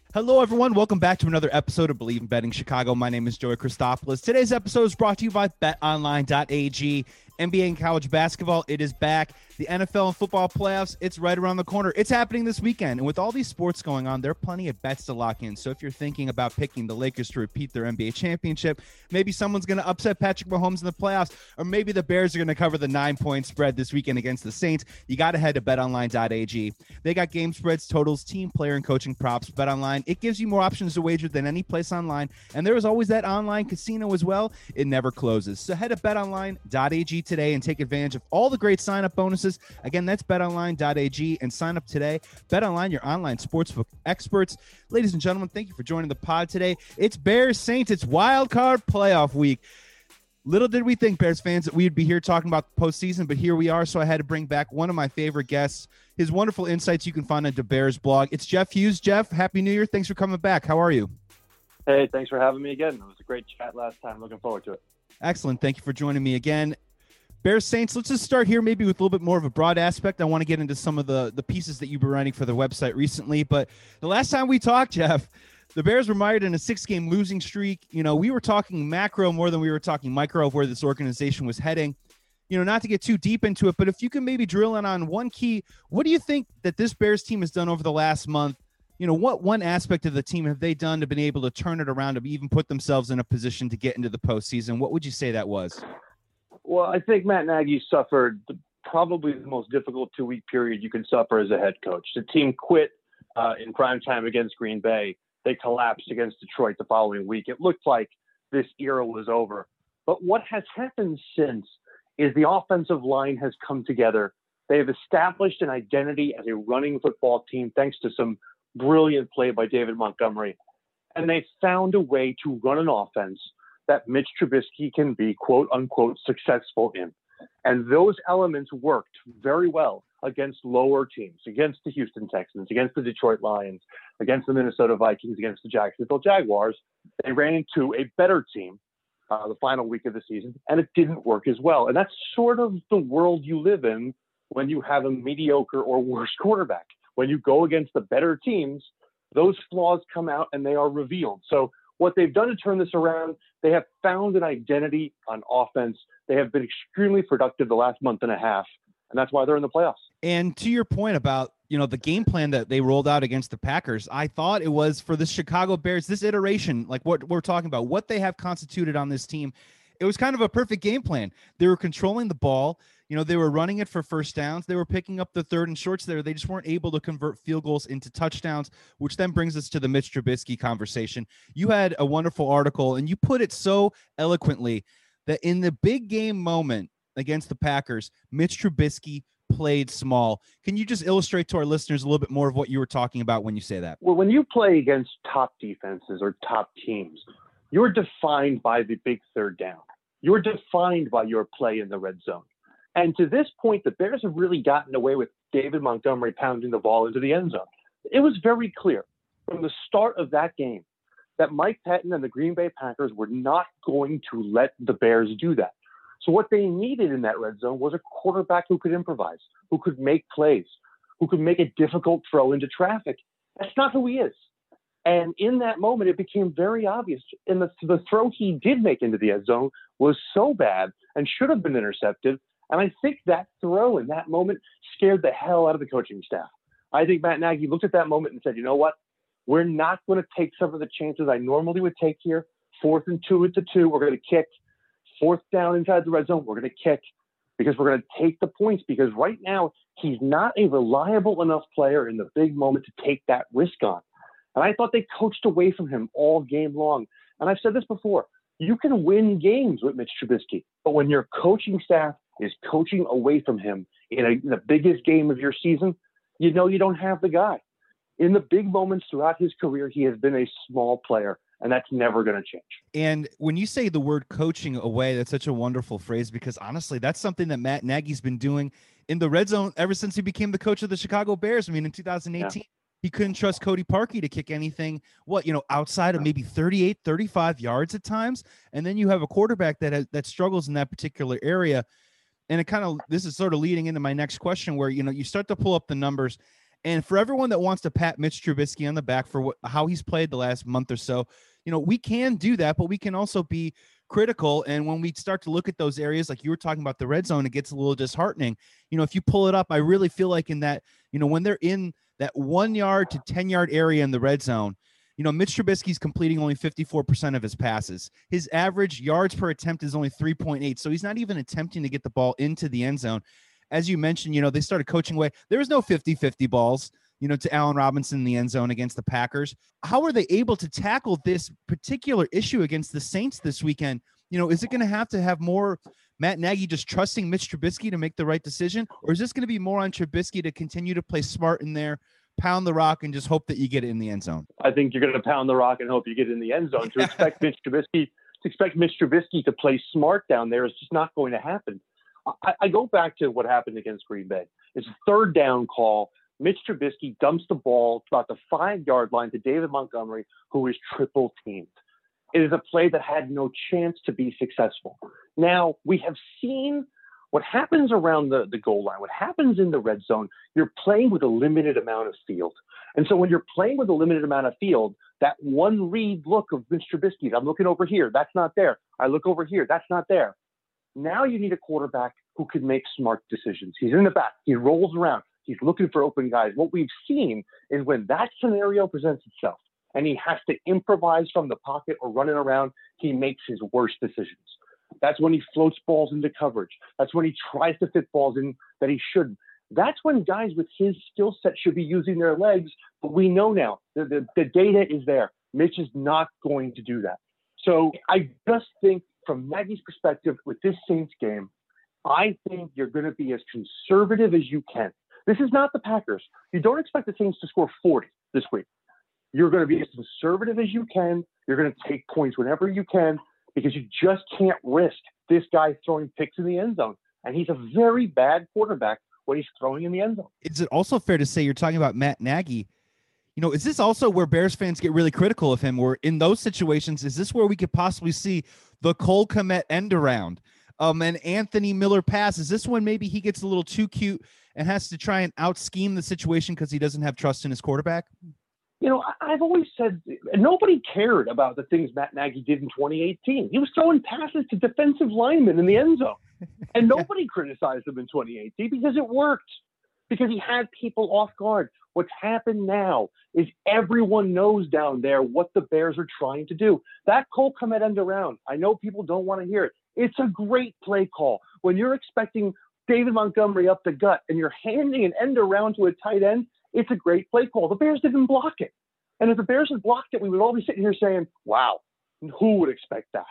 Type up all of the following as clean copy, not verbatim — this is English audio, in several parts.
Hello, everyone. Welcome back to another episode of Believe in Betting Chicago. My name is Joey Christopoulos. Today's episode is brought to you by BetOnline.ag. NBA and college basketball, it is back. The NFL and football playoffs, it's right around the corner. It's happening this weekend. And with all these sports going on, there are plenty of bets to lock in. So if you're thinking about picking the Lakers to repeat their NBA championship, maybe someone's going to upset Patrick Mahomes in the playoffs, or maybe the Bears are going to cover the 9-point spread this weekend against the Saints, you got to head to BetOnline.ag. They got game spreads, totals, team, player, and coaching props. BetOnline, it gives you more options to wager than any place online. And there is always that online casino as well. It never closes. So head to BetOnline.ag today and take advantage of all the great sign-up bonuses. Again, that's betonline.ag and sign up today. BetOnline, your online sportsbook experts. Ladies and gentlemen, thank you for joining the pod today. It's Bears Saints. It's wild card playoff week. Little did we think, Bears fans, that we'd be here talking about the postseason, but here we are. So I had to bring back one of my favorite guests. His wonderful insights you can find on the Bears blog. It's Jeff Hughes. Jeff, Happy New Year. Thanks for coming back. How are you? Hey, thanks for having me again. It was a great chat last time. Looking forward to it. Excellent. Thank you for joining me again. Bears Saints, let's just start here maybe with a little bit more of a broad aspect. I want to get into some of the pieces that you've been writing for the website recently. But the last time we talked, Jeff, the Bears were mired in a 6-game losing streak. You know, we were talking macro more than we were talking micro of where this organization was heading. You know, not to get too deep into it, but if you can maybe drill in on one key, what do you think that this Bears team has done over the last month? You know, what one aspect of the team have they done to been able to turn it around, to even put themselves in a position to get into the postseason? What would you say that was? Well, I think Matt Nagy suffered probably the most difficult 2-week period you can suffer as a head coach. The team quit in prime time against Green Bay. They collapsed against Detroit the following week. It looked like this era was over. But what has happened since is the offensive line has come together. They have established an identity as a running football team thanks to some brilliant play by David Montgomery. And they found a way to run an offense that Mitch Trubisky can be, quote unquote, successful in. And those elements worked very well against lower teams, against the Houston Texans, against the Detroit Lions, against the Minnesota Vikings, against the Jacksonville Jaguars. They ran into a better team the final week of the season, and it didn't work as well. And that's sort of the world you live in when you have a mediocre or worse quarterback. When you go against the better teams, those flaws come out and they are revealed. So what they've done to turn this around, they have found an identity on offense. They have been extremely productive the last month and a half, and that's why they're in the playoffs. And to your point about, you know, the game plan that they rolled out against the Packers, I thought it was for the Chicago Bears, this iteration, like what we're talking about, what they have constituted on this team, it was kind of a perfect game plan. They were controlling the ball. You know, they were running it for first downs. They were picking up the third and shorts there. They just weren't able to convert field goals into touchdowns, which then brings us to the Mitch Trubisky conversation. You had a wonderful article, and you put it so eloquently that in the big game moment against the Packers, Mitch Trubisky played small. Can you just illustrate to our listeners a little bit more of what you were talking about when you say that? Well, when you play against top defenses or top teams, you're defined by the big third down. You're defined by your play in the red zone. And to this point, the Bears have really gotten away with David Montgomery pounding the ball into the end zone. It was very clear from the start of that game that Mike Pettin and the Green Bay Packers were not going to let the Bears do that. So what they needed in that red zone was a quarterback who could improvise, who could make plays, who could make a difficult throw into traffic. That's not who he is. And in that moment, it became very obvious. And the throw he did make into the end zone was so bad and should have been intercepted. And I think that throw in that moment scared the hell out of the coaching staff. I think Matt Nagy looked at that moment and said, you know what? We're not going to take some of the chances I normally would take here. 4th and 2 into 2, we're going to kick. 4th down inside the red zone, we're going to kick because we're going to take the points because right now he's not a reliable enough player in the big moment to take that risk on. And I thought they coached away from him all game long. And I've said this before, you can win games with Mitch Trubisky, but when your coaching staff is coaching away from him in the biggest game of your season, you know you don't have the guy. In the big moments throughout his career, he has been a small player, and that's never going to change. And when you say the word coaching away, that's such a wonderful phrase because honestly, that's something that Matt Nagy's been doing in the red zone ever since he became the coach of the Chicago Bears. I mean, in 2018, he couldn't trust Cody Parkey to kick anything, outside of maybe 38, 35 yards at times. And then you have a quarterback that struggles in that particular area. And this is sort of leading into my next question where, you start to pull up the numbers And for everyone that wants to pat Mitch Trubisky on the back for how he's played the last month or so, we can do that, but we can also be critical. And when we start to look at those areas, like you were talking about the red zone, it gets a little disheartening. If you pull it up, I really feel like in that, when they're in that 1 yard to 10-yard area in the red zone, Mitch Trubisky's completing only 54% of his passes. His average yards per attempt is only 3.8. So he's not even attempting to get the ball into the end zone. As you mentioned, they started coaching away. There was no 50-50 balls, to Allen Robinson in the end zone against the Packers. How are they able to tackle this particular issue against the Saints this weekend? Is it going to have more Matt Nagy just trusting Mitch Trubisky to make the right decision? Or is this going to be more on Trubisky to continue to play smart in there, pound the rock, and just hope that you get it in the end zone? I think you're going to pound the rock and hope you get it in the end zone. To expect Mitch Trubisky to play smart down there is just not going to happen. I go back to what happened against Green Bay. It's a third down call. Mitch Trubisky dumps the ball about the 5-yard line to David Montgomery, who is triple teamed. It is a play that had no chance to be successful. Now, we have seen what happens around the goal line, what happens in the red zone. You're playing with a limited amount of field. And so when you're playing with a limited amount of field, that one read look of Mitch Trubisky, I'm looking over here, that's not there. I look over here, that's not there. Now you need a quarterback who can make smart decisions. He's in the back. He rolls around. He's looking for open guys. What we've seen is when that scenario presents itself and he has to improvise from the pocket or running around, he makes his worst decisions. That's when he floats balls into coverage. That's when he tries to fit balls in that he shouldn't. That's when guys with his skill set should be using their legs. But we know now the data is there. Mitch is not going to do that. So I just think from Nagy's perspective with this Saints game, I think you're going to be as conservative as you can. This is not the Packers. You don't expect the Saints to score 40 this week. You're going to be as conservative as you can. You're going to take points whenever you can because you just can't risk this guy throwing picks in the end zone. And he's a very bad quarterback when he's throwing in the end zone. Is it also fair to say you're talking about Matt Nagy? Is this also where Bears fans get really critical of him? Where in those situations, is this where we could possibly see the Cole Kmet end around? And Anthony Miller pass? Is this when maybe he gets a little too cute and has to try and out-scheme the situation because he doesn't have trust in his quarterback? I've always said nobody cared about the things Matt Nagy did in 2018. He was throwing passes to defensive linemen in the end zone. And nobody criticized him in 2018 because it worked, because he had people off guard. What's happened now is everyone knows down there what the Bears are trying to do. That Cole Kmet end around, I know people don't want to hear it. It's a great play call. When you're expecting David Montgomery up the gut and you're handing an end around to a tight end, it's a great play call. The Bears didn't block it. And if the Bears had blocked it, we would all be sitting here saying, wow, who would expect that?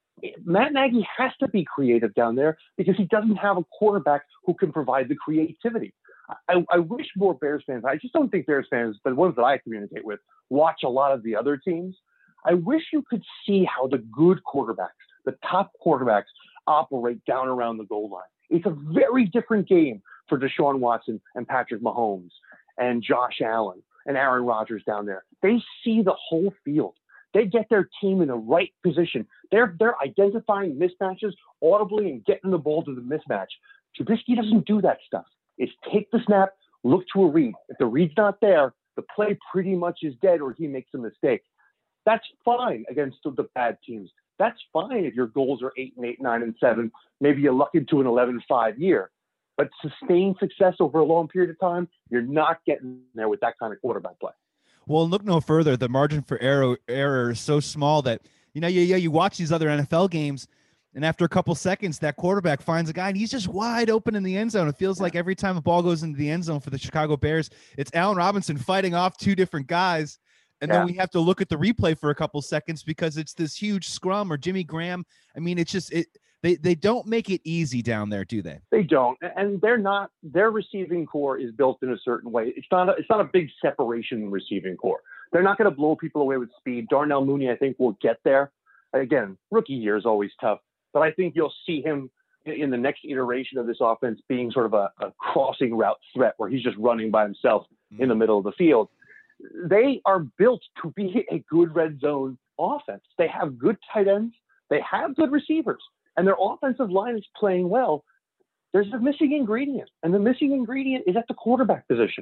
Matt Nagy has to be creative down there because he doesn't have a quarterback who can provide the creativity. I wish more Bears fans, I just don't think Bears fans, but the ones that I communicate with, watch a lot of the other teams. I wish you could see how the good quarterbacks, the top quarterbacks, operate down around the goal line. It's a very different game for Deshaun Watson and Patrick Mahomes and Josh Allen and Aaron Rodgers down there. They see the whole field. They get their team in the right position. They're identifying mismatches audibly and getting the ball to the mismatch. Trubisky doesn't do that stuff. It's take the snap, look to a read. If the read's not there, the play pretty much is dead or he makes a mistake. That's fine against the bad teams. That's fine if your goals are 8-8, 9-7. Maybe you luck into an 11-5 year. But sustained success over a long period of time, you're not getting there with that kind of quarterback play. Well, look no further. The margin for error is so small that, you watch these other NFL games, and after a couple seconds, that quarterback finds a guy, and he's just wide open in the end zone. It feels like every time a ball goes into the end zone for the Chicago Bears, it's Allen Robinson fighting off two different guys, and then we have to look at the replay for a couple seconds because it's this huge scrum or Jimmy Graham. I mean, it's just they don't make it easy down there, do they? They don't, and they're not. Their receiving core is built in a certain way. It's not a big separation receiving core. They're not going to blow people away with speed. Darnell Mooney, I think, will get there. Again, rookie year is always tough, but I think you'll see him in the next iteration of this offense being sort of a crossing route threat where he's just running by himself in the middle of the field. They are built to be a good red zone offense. They have good tight ends. They have good receivers. And their offensive line is playing well. There's a missing ingredient. And the missing ingredient is at the quarterback position.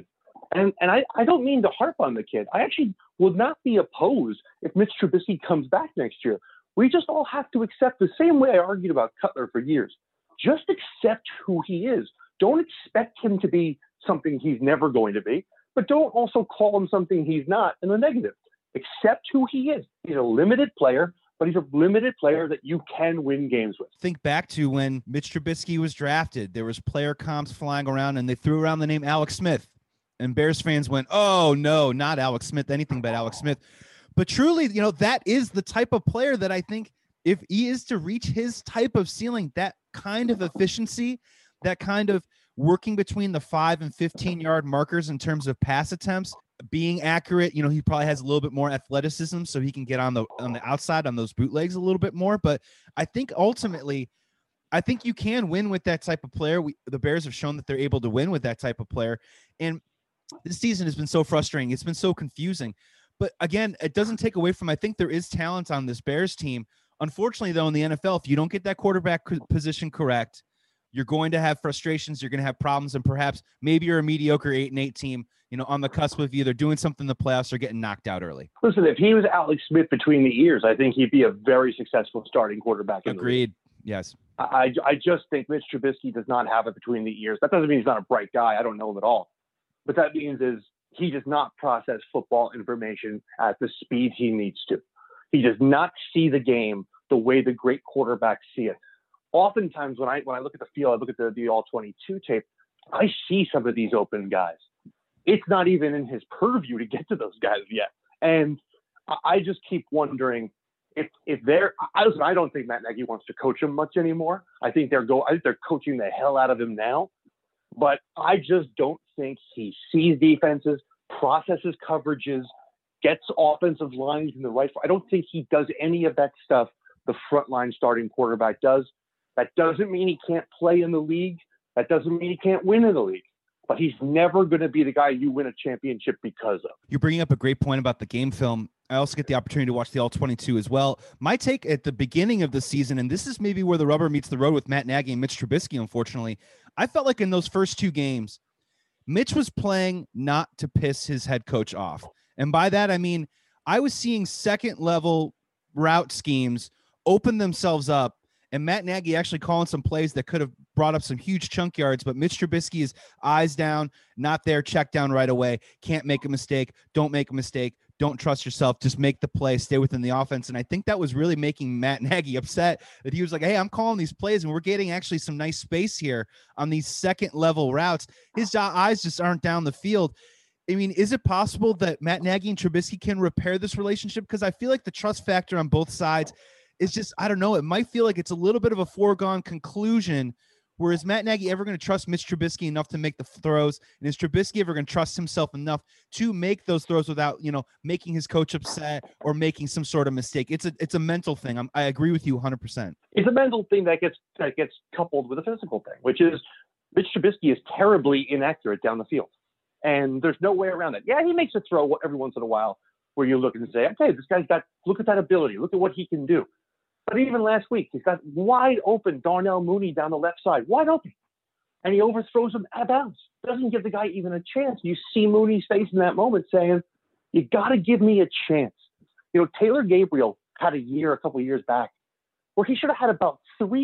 And I don't mean to harp on the kid. I actually would not be opposed if Mitch Trubisky comes back next year. We just all have to accept the same way I argued about Cutler for years. Just accept who he is. Don't expect him to be something he's never going to be, but don't also call him something he's not in the negative. Accept who he is. He's a limited player, but he's a limited player that you can win games with. Think back to when Mitch Trubisky was drafted. There was player comps flying around, and they threw around the name Alex Smith. And Bears fans went, oh, no, not Alex Smith, anything but Alex Smith. But truly, that is the type of player that I think if he is to reach his type of ceiling, that kind of efficiency, that kind of working between the 5 and 15-yard markers in terms of pass attempts, being accurate, he probably has a little bit more athleticism, so he can get on the outside on those bootlegs a little bit more. But I think ultimately, you can win with that type of player. The Bears have shown that they're able to win with that type of player. And this season has been so frustrating. It's been so confusing. But again, it doesn't take away from, I think there is talent on this Bears team. Unfortunately, though, in the NFL, if you don't get that quarterback position correct, you're going to have frustrations. You're going to have problems. And perhaps maybe you're a mediocre 8-8 team, on the cusp of either doing something in the playoffs or getting knocked out early. Listen, if he was Alex Smith between the ears, I think he'd be a very successful starting quarterback. Agreed. Yes. I just think Mitch Trubisky does not have it between the ears. That doesn't mean he's not a bright guy. I don't know him at all. What that means is he does not process football information at the speed he needs to. He does not see the game the way the great quarterbacks see it. Oftentimes when I look at the field, I look at the all-22 tape, I see some of these open guys. It's not even in his purview to get to those guys yet. And I just keep wondering if they're – I don't think Matt Nagy wants to coach him much anymore. I think they're coaching the hell out of him now. But I just don't think he sees defenses, processes coverages, gets offensive lines in the right. I don't think he does any of that stuff the frontline starting quarterback does. That doesn't mean he can't play in the league. That doesn't mean he can't win in the league. But he's never going to be the guy you win a championship because of. You're bringing up a great point about the game film. I also get the opportunity to watch the All-22 as well. My take at the beginning of the season, and this is maybe where the rubber meets the road with Matt Nagy and Mitch Trubisky, unfortunately, I felt like in those first two games, Mitch was playing not to piss his head coach off. And by that, I mean, I was seeing second-level route schemes open themselves up, and Matt Nagy actually calling some plays that could have brought up some huge chunk yards, but Mitch Trubisky is eyes down, not there, check down right away, can't make a mistake, don't make a mistake, don't trust yourself, just make the play, stay within the offense. And I think that was really making Matt Nagy upset that he was like, hey, I'm calling these plays, and we're getting actually some nice space here on these second-level routes. His eyes just aren't down the field. I mean, is it possible that Matt Nagy and Trubisky can repair this relationship? Because I feel like the trust factor on both sides is just, I don't know, it might feel like it's a little bit of a foregone conclusion. Whereas Matt Nagy ever going to trust Mitch Trubisky enough to make the throws? And is Trubisky ever going to trust himself enough to make those throws without, making his coach upset or making some sort of mistake? It's a mental thing. I agree with you 100%. It's a mental thing that gets coupled with a physical thing, which is Mitch Trubisky is terribly inaccurate down the field. And there's no way around it. Yeah, he makes a throw every once in a while where you look and say, okay, this guy's look at that ability. Look at what he can do. But even last week, he's got wide open Darnell Mooney down the left side, wide open. And he overthrows him out of bounds. Doesn't give the guy even a chance. You see Mooney's face in that moment saying, you got to give me a chance. Taylor Gabriel had a couple of years back, where he should have had about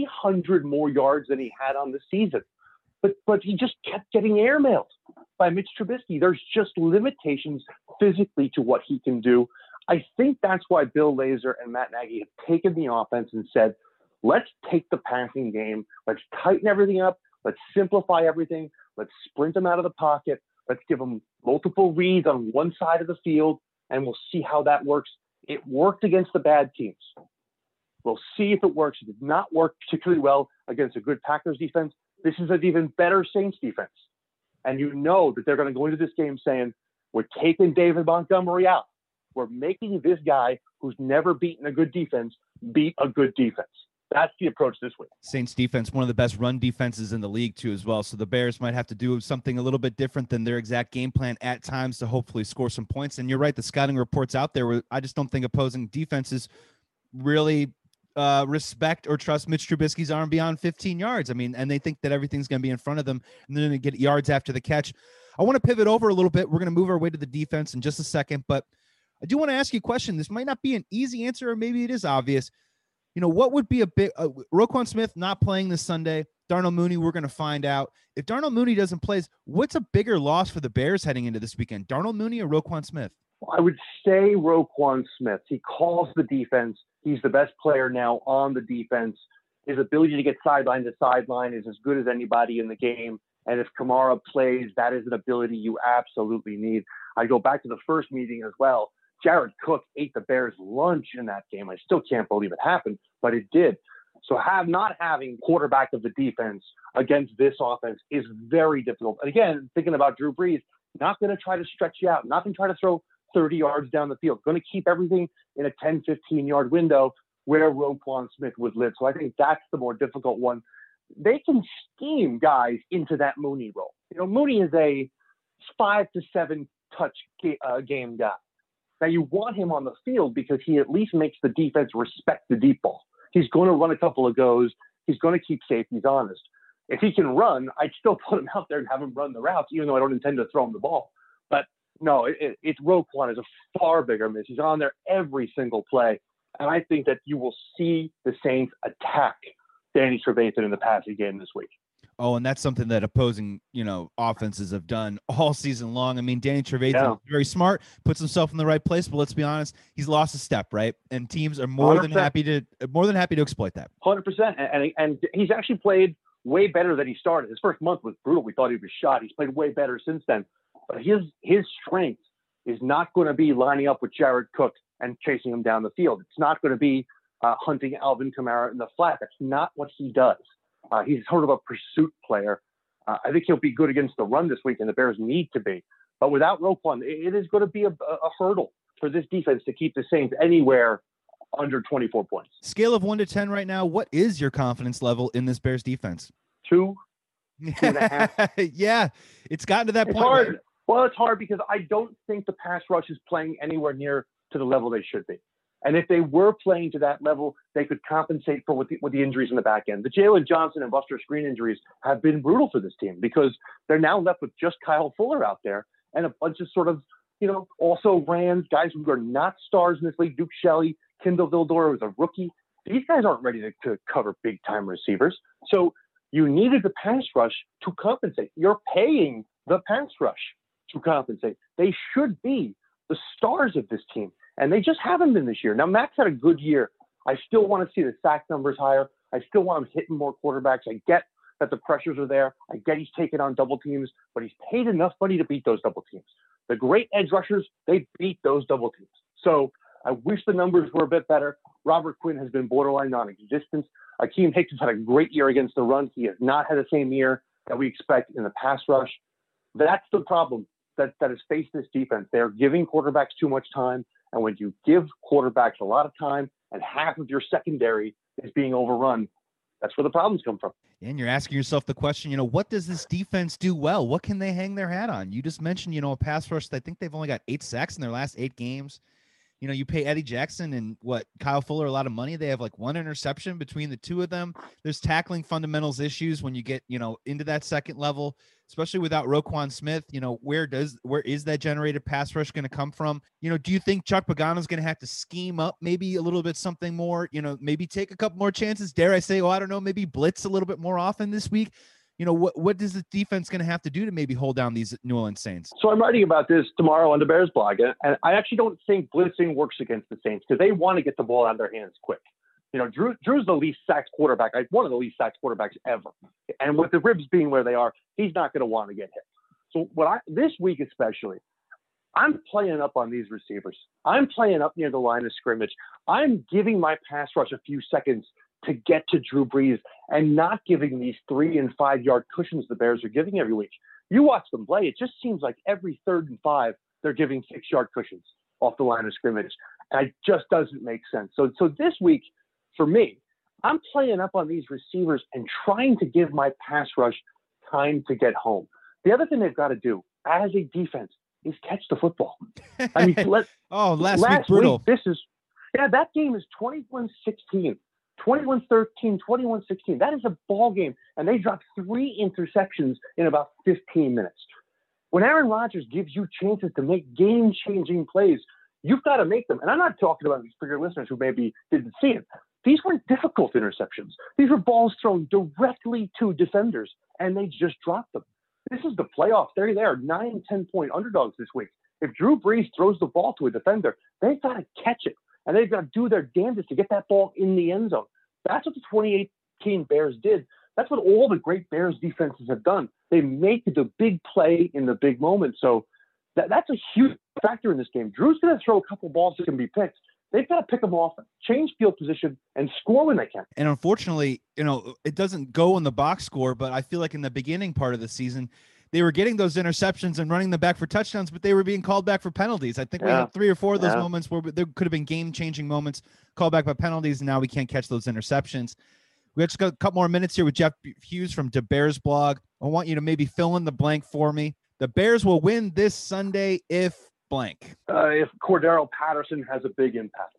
300 more yards than he had on the season. But he just kept getting airmailed by Mitch Trubisky. There's just limitations physically to what he can do. I think that's why Bill Lazor and Matt Nagy have taken the offense and said, let's take the passing game. Let's tighten everything up. Let's simplify everything. Let's sprint them out of the pocket. Let's give them multiple reads on one side of the field, and we'll see how that works. It worked against the bad teams. We'll see if it works. It did not work particularly well against a good Packers defense. This is an even better Saints defense. And you know that they're going to go into this game saying, we're taking David Montgomery out. We're making this guy who's never beaten a good defense beat a good defense. That's the approach this week. Saints defense, one of the best run defenses in the league too as well. So the Bears might have to do something a little bit different than their exact game plan at times to hopefully score some points. And you're right, the scouting reports out there, I just don't think opposing defenses really respect or trust Mitch Trubisky's arm beyond 15 yards. I mean, and they think that everything's going to be in front of them and they're going to get yards after the catch. I want to pivot over a little bit. We're going to move our way to the defense in just a second, but I do want to ask you a question. This might not be an easy answer, or maybe it is obvious. What would be a big Roquan Smith not playing this Sunday? Darnell Mooney, we're going to find out. If Darnell Mooney doesn't play, what's a bigger loss for the Bears heading into this weekend? Darnell Mooney or Roquan Smith? I would say Roquan Smith. He calls the defense. He's the best player now on the defense. His ability to get sideline to sideline is as good as anybody in the game. And if Kamara plays, that is an ability you absolutely need. I go back to the first meeting as well. Jared Cook ate the Bears' lunch in that game. I still can't believe it happened, but it did. So not having quarterback of the defense against this offense is very difficult. And again, thinking about Drew Brees, not going to try to stretch you out, not going to try to throw 30 yards down the field, going to keep everything in a 10, 15-yard window where Roquan Smith would live. So I think that's the more difficult one. They can scheme guys into that Mooney role. Mooney is a 5 to 7 touch game guy. Now, you want him on the field because he at least makes the defense respect the deep ball. He's going to run a couple of goes. He's going to keep safeties honest. If he can run, I'd still put him out there and have him run the routes, even though I don't intend to throw him the ball. But no, it's Roquan is a far bigger miss. He's on there every single play. And I think that you will see the Saints attack Danny Trevathan in the passing game this week. Oh, and that's something that opposing, offenses have done all season long. I mean, Danny Trevathan is very smart, puts himself in the right place, but let's be honest, he's lost a step, right? And teams are more than happy to exploit that. 100%. And he's actually played way better than he started. His first month was brutal. We thought he was shot. He's played way better since then. But his strength is not going to be lining up with Jared Cook and chasing him down the field. It's not going to be hunting Alvin Kamara in the flat. That's not what he does. He's sort of a pursuit player. I think he'll be good against the run this week, and the Bears need to be. But without Roquan, it is going to be a hurdle for this defense to keep the Saints anywhere under 24 points. Scale of 1 to 10 right now, what is your confidence level in this Bears defense? 2, 2.5. Yeah, it's gotten to that point. Hard. Right? Well, it's hard because I don't think the pass rush is playing anywhere near to the level they should be. And if they were playing to that level, they could compensate for with the injuries in the back end. The Jalen Johnson and Buster Screen injuries have been brutal for this team because they're now left with just Kyle Fuller out there and a bunch of sort of, also Rams, guys who are not stars in this league. Duke Shelley, Kindle Vildor was a rookie. These guys aren't ready to cover big-time receivers. So you needed the pass rush to compensate. You're paying the pass rush to compensate. They should be the stars of this team. And they just haven't been this year. Now, Max had a good year. I still want to see the sack numbers higher. I still want him hitting more quarterbacks. I get that the pressures are there. I get he's taking on double teams, but he's paid enough money to beat those double teams. The great edge rushers, they beat those double teams. So I wish the numbers were a bit better. Robert Quinn has been borderline non-existent. Akeem Hicks has had a great year against the run. He has not had the same year that we expect in the pass rush. That's the problem that has faced this defense. They're giving quarterbacks too much time. And when you give quarterbacks a lot of time and half of your secondary is being overrun, that's where the problems come from. And you're asking yourself the question, what does this defense do well? What can they hang their hat on? You just mentioned, a pass rush. I think they've only got 8 sacks in their last 8 games. You pay Eddie Jackson and Kyle Fuller a lot of money. They have 1 interception between the two of them. There's tackling fundamentals issues when you get, into that second level, especially without Roquan Smith. Where is that generated pass rush going to come from? Do you think Chuck Pagano's going to have to scheme up maybe a little bit something more, maybe take a couple more chances? Dare I say, I don't know, maybe blitz a little bit more often this week? What is the defense going to have to do to maybe hold down these New Orleans Saints? So I'm writing about this tomorrow on the Bears blog, and I actually don't think blitzing works against the Saints because they want to get the ball out of their hands quick. Drew's the least sacked quarterback, one of the least sacked quarterbacks ever. And with the ribs being where they are, he's not going to want to get hit. So this week especially, I'm playing up on these receivers. I'm playing up near the line of scrimmage. I'm giving my pass rush a few seconds to get to Drew Brees and not giving these 3 and 5 yard cushions the Bears are giving every week. You watch them play, it just seems like every 3rd and 5, they're giving 6 yard cushions off the line of scrimmage. And it just doesn't make sense. So this week, for me, I'm playing up on these receivers and trying to give my pass rush time to get home. The other thing they've got to do as a defense is catch the football. I mean, last week, brutal. Week, that game is 21-16 21-13, 21-16. That is a ball game. And they dropped 3 interceptions in about 15 minutes. When Aaron Rodgers gives you chances to make game-changing plays, you've got to make them. And I'm not talking about these for your listeners who maybe didn't see it. These weren't difficult interceptions. These were balls thrown directly to defenders, and they just dropped them. This is the playoffs. They're there, 9 and 10-point underdogs this week. If Drew Brees throws the ball to a defender, they've got to catch it, and they've got to do their damnedest to get that ball in the end zone. That's what the 2018 Bears did. That's what all the great Bears defenses have done. They make the big play in the big moment. So that's a huge factor in this game. Drew's going to throw a couple balls that can be picked. They've got to pick them off, change field position, and score when they can. And unfortunately, it doesn't go in the box score, but I feel like in the beginning part of the season, they were getting those interceptions and running them back for touchdowns, but they were being called back for penalties. I think we had 3 or 4 of those moments where there could have been game-changing moments called back by penalties, and now we can't catch those interceptions. We just got a couple more minutes here with Jeff Hughes from The Bears blog. I want you to maybe fill in the blank for me. The Bears will win this Sunday if blank. If Cordero Patterson has a big impact.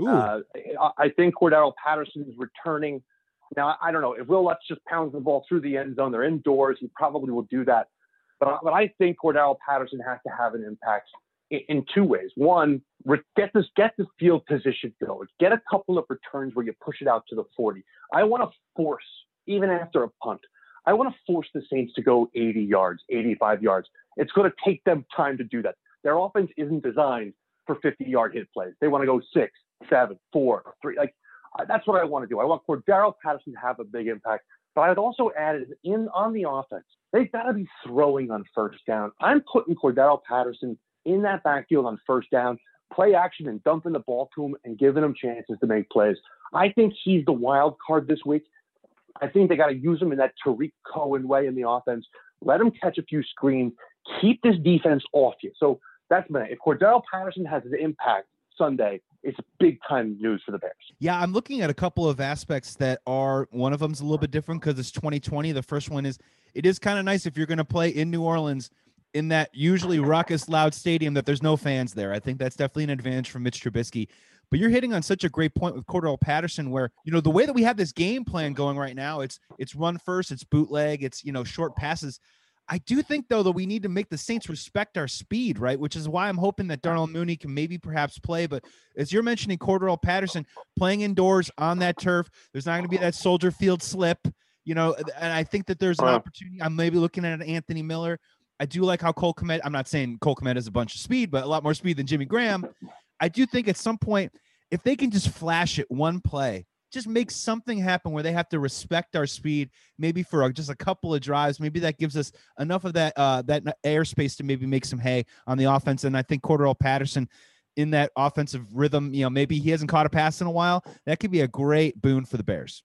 I think Cordero Patterson is returning. Now, I don't know. If Will Lutz just pounds the ball through the end zone, they're indoors. He probably will do that. But I think Cordero Patterson has to have an impact in 2 ways. One, get the field position going. Get a couple of returns where you push it out to the 40. I want to force, even after a punt, I want to force the Saints to go 80 yards, 85 yards. It's going to take them time to do that. Their offense isn't designed for 50-yard hit plays. They want to go 6, 7, 4, 3. That's what I want to do. I want Cordero Patterson to have a big impact. But I'd also add in on the offense, they've got to be throwing on first down. I'm putting Cordero Patterson in that backfield on first down, play action and dumping the ball to him and giving him chances to make plays. I think he's the wild card this week. I think they got to use him in that Tariq Cohen way in the offense. Let him catch a few screens. Keep this defense off you. So that's my. If Cordero Patterson has an impact Sunday, it's big time news for the Bears. Yeah, I'm looking at a couple of aspects that are, one of them's a little bit different because it's 2020. The first one is, it is kind of nice if you're going to play in New Orleans in that usually raucous, loud stadium that there's no fans there. I think that's definitely an advantage for Mitch Trubisky. But you're hitting on such a great point with Cordero Patterson where, the way that we have this game plan going right now, it's run first, it's bootleg, it's, short passes. I do think, though, that we need to make the Saints respect our speed, right? Which is why I'm hoping that Darnell Mooney can maybe perhaps play. But as you're mentioning, Cordero Patterson playing indoors on that turf, there's not going to be that Soldier Field slip, and I think that there's an opportunity. I'm maybe looking at Anthony Miller. I do like how Cole Kmet, I'm not saying Cole Kmet has a bunch of speed, but a lot more speed than Jimmy Graham. I do think at some point, if they can just flash it one play, just make something happen where they have to respect our speed, maybe for just a couple of drives. Maybe that gives us enough of that airspace to maybe make some hay on the offense. And I think Cordero Patterson in that offensive rhythm, maybe he hasn't caught a pass in a while. That could be a great boon for the Bears.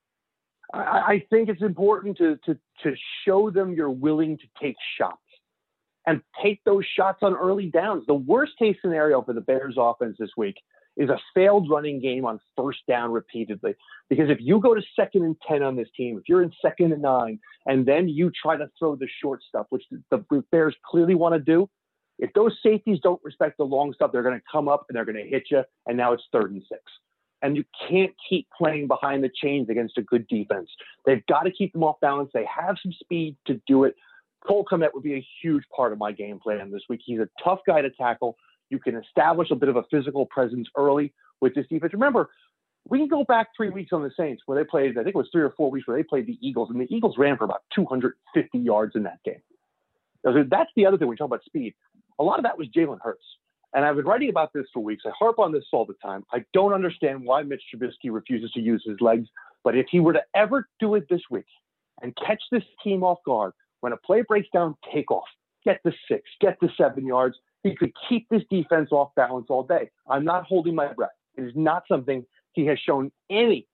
I think it's important to show them you're willing to take shots and take those shots on early downs. The worst case scenario for the Bears offense this week is a failed running game on first down repeatedly. Because if you go to 2nd and 10 on this team, if you're in 2nd and 9, and then you try to throw the short stuff, which the Bears clearly want to do, if those safeties don't respect the long stuff, they're going to come up and they're going to hit you, and now it's 3rd and 6. And you can't keep playing behind the chains against a good defense. They've got to keep them off balance. They have some speed to do it. Cole Kmet would be a huge part of my game plan this week. He's a tough guy to tackle. You can establish a bit of a physical presence early with this defense. Remember, we can go back 3 weeks on the Saints where they played, I think it was 3 or 4 weeks where they played the Eagles, and the Eagles ran for about 250 yards in that game. That's the other thing when we talk about speed. A lot of that was Jalen Hurts. And I've been writing about this for weeks. I harp on this all the time. I don't understand why Mitch Trubisky refuses to use his legs. But if he were to ever do it this week and catch this team off guard, when a play breaks down, take off. Get the 6, get the 7 yards. He could keep this defense off balance all day. I'm not holding my breath. It is not something he has shown any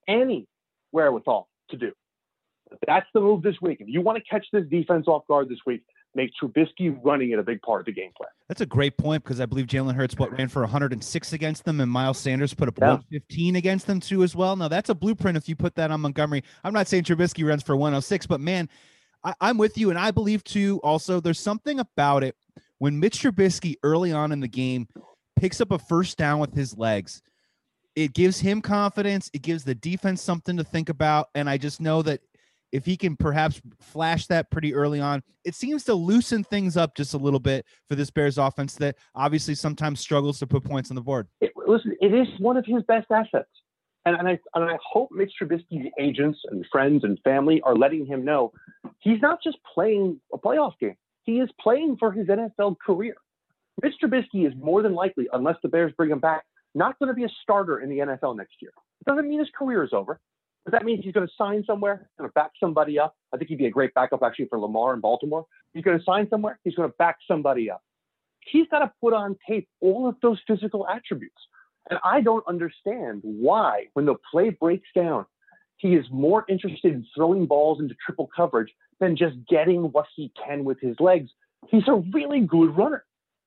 wherewithal to do. But that's the move this week. If you want to catch this defense off guard this week, make Trubisky running it a big part of the game plan. That's a great point because I believe Jalen Hurts ran for 106 against them, and Miles Sanders put up 115 against them too as well. Now, that's a blueprint if you put that on Montgomery. I'm not saying Trubisky runs for 106, but, man, I'm with you, and I believe, too, also there's something about it when Mitch Trubisky early on in the game picks up a first down with his legs. it gives him confidence. It gives the defense something to think about. And I just know that if he can perhaps flash that pretty early on, it seems to loosen things up just a little bit for this Bears offense that obviously sometimes struggles to put points on the board. Listen, it is one of his best assets. And I hope Mitch Trubisky's agents and friends and family are letting him know he's not just playing a playoff game. He is playing for his NFL career. Mitch Trubisky is more than likely, unless the Bears bring him back, not going to be a starter in the NFL next year. It doesn't mean his career is over. But that means he's going to sign somewhere, going to back somebody up. I think he'd be a great backup actually for Lamar in Baltimore. He's going to sign somewhere. He's going to back somebody up. He's got to put on tape all of those physical attributes. And I don't understand why, when the play breaks down, he is more interested in throwing balls into triple coverage than just getting what he can with his legs. He's a really good runner.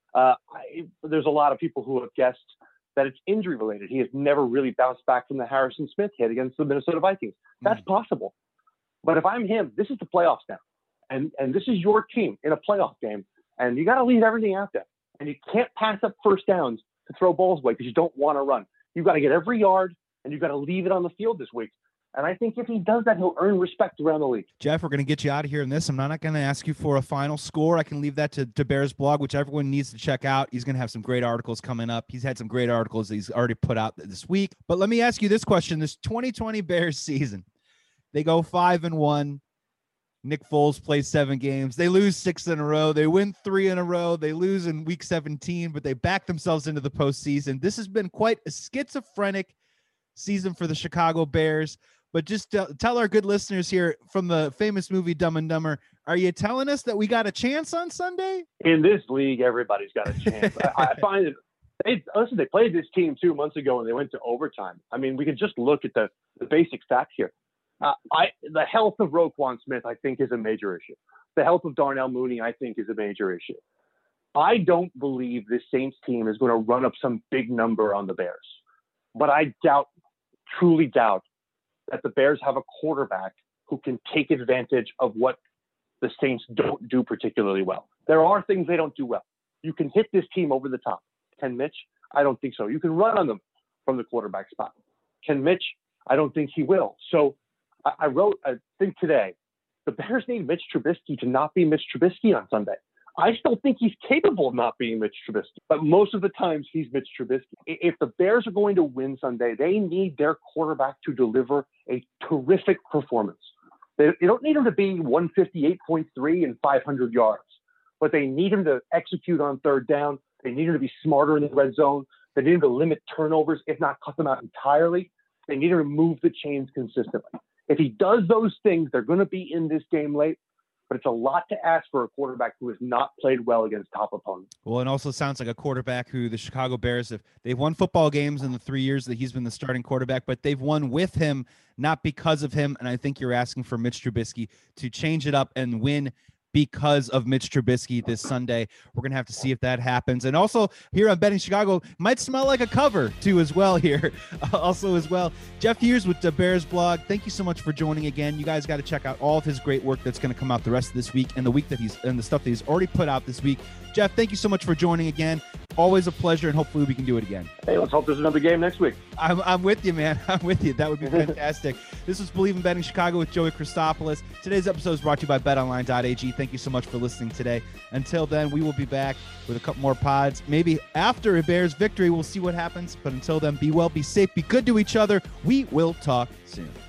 There's a lot of people who have guessed that it's injury related. He has never really bounced back from the Harrison Smith hit against the Minnesota Vikings. That's possible. But if I'm him, this is the playoffs now. And this is your team in a playoff game. And you got to leave everything out there. And you can't pass up first downs to throw balls away because you don't want to run. You've got to get every yard and you've got to leave it on the field this week. And I think if he does that, he'll earn respect around the league. Jeff, we're going to get you out of here in this. I'm not going to ask you for a final score. I can leave that to Bears blog, which everyone needs to check out. He's going to have some great articles coming up. He's had some great articles that he's already put out this week. But let me ask you this question. This 2020 Bears season, they go 5-1. Nick Foles plays 7 games. They lose 6 in a row. They win 3 in a row. They lose in week 17, but they back themselves into the postseason. This has been quite a schizophrenic season for the Chicago Bears. But just tell our good listeners here from the famous movie Dumb and Dumber, are you telling us that we got a chance on Sunday? In this league, everybody's got a chance. I find it. They played this team 2 months ago and they went to overtime. I mean, we can just look at the basic facts here. The health of Roquan Smith, I think, is a major issue. The health of Darnell Mooney, I think, is a major issue. I don't believe this Saints team is going to run up some big number on the Bears. But I truly doubt, that the Bears have a quarterback who can take advantage of what the Saints don't do particularly well. There are things they don't do well. You can hit this team over the top. Can Mitch? I don't think so. You can run on them from the quarterback spot. Can Mitch? I don't think he will. So I wrote a thing today. The Bears need Mitch Trubisky to not be Mitch Trubisky on Sunday. I still think he's capable of not being Mitch Trubisky, but most of the times he's Mitch Trubisky. If the Bears are going to win Sunday, they need their quarterback to deliver a terrific performance. They don't need him to be 158.3 and 500 yards, but they need him to execute on third down. They need him to be smarter in the red zone. They need him to limit turnovers, if not cut them out entirely. They need to move the chains consistently. If he does those things, they're going to be in this game late. But it's a lot to ask for a quarterback who has not played well against top opponents. Well, it also sounds like a quarterback who the Chicago Bears, they've won football games in the 3 years that he's been the starting quarterback, but they've won with him, not because of him. And I think you're asking for Mitch Trubisky to change it up and win because of Mitch Trubisky this Sunday. We're going to have to see if that happens. And also here on Betting Chicago, might smell like a cover too as well here. Also as well, Jeff Hughes with the Bears blog. Thank you so much for joining again. You guys got to check out all of his great work that's going to come out the rest of this week and the week that the stuff that he's already put out this week. Jeff, thank you so much for joining again. Always a pleasure, and hopefully we can do it again. Hey, let's hope there's another game next week. I'm with you, man. I'm with you. That would be fantastic. This was Believe in Betting Chicago with Joey Christopoulos. Today's episode is brought to you by BetOnline.ag. Thank you so much for listening today. Until then, we will be back with a couple more pods. Maybe after a Bears victory, we'll see what happens. But until then, be well, be safe, be good to each other. We will talk soon.